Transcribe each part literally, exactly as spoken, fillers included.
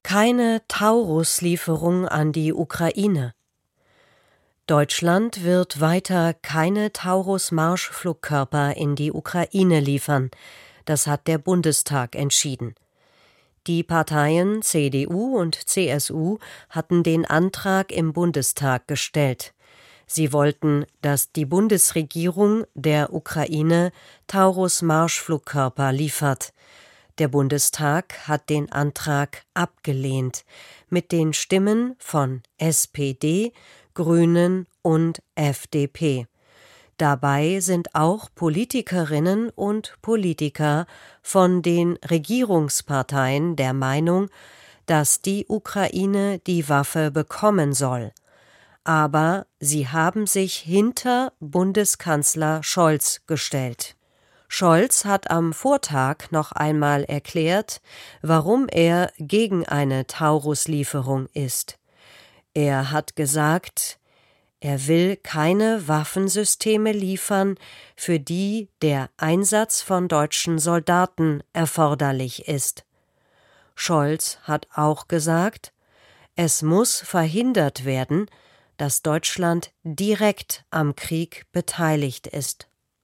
Keine Taurus-Lieferung an die Ukraine. Deutschland wird weiter keine Taurus-Marschflugkörper in die Ukraine liefern. Das hat der Bundestag entschieden. Die Parteien C D U und C S U hatten den Antrag im Bundestag gestellt. Sie wollten, dass die Bundesregierung der Ukraine Taurus-Marschflugkörper liefert. Der Bundestag hat den Antrag abgelehnt, mit den Stimmen von S P D, Grünen und F D P. Dabei sind auch Politikerinnen und Politiker von den Regierungsparteien der Meinung, dass die Ukraine die Waffe bekommen soll. Aber sie haben sich hinter Bundeskanzler Scholz gestellt. Scholz hat am Vortag noch einmal erklärt, warum er gegen eine Taurus-Lieferung ist. Er hat gesagt, er will keine Waffensysteme liefern, für die der Einsatz von deutschen Soldaten erforderlich ist. Scholz hat auch gesagt, es muss verhindert werden, dass Deutschland direkt am Krieg beteiligt ist.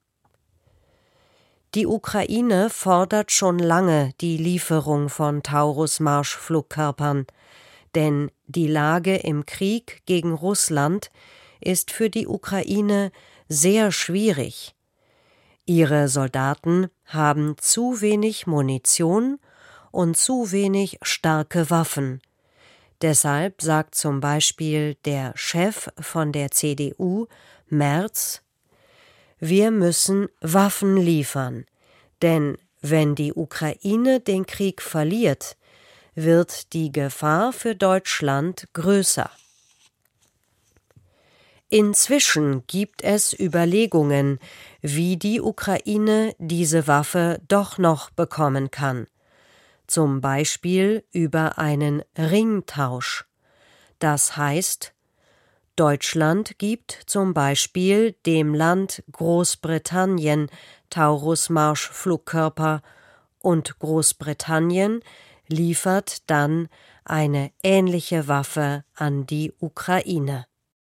Die Ukraine fordert schon lange die Lieferung von Taurus-Marschflugkörpern, denn die Lage im Krieg gegen Russland ist für die Ukraine sehr schwierig. Ihre Soldaten haben zu wenig Munition und zu wenig starke Waffen. Deshalb sagt zum Beispiel der Chef von der C D U, Merz, wir müssen Waffen liefern, denn wenn die Ukraine den Krieg verliert, wird die Gefahr für Deutschland größer. Inzwischen gibt es Überlegungen, wie die Ukraine diese Waffe doch noch bekommen kann. Zum Beispiel über einen Ringtausch. Das heißt, Deutschland gibt zum Beispiel dem Land Großbritannien Taurus-Marschflugkörper und Großbritannien liefert dann eine ähnliche Waffe an die Ukraine.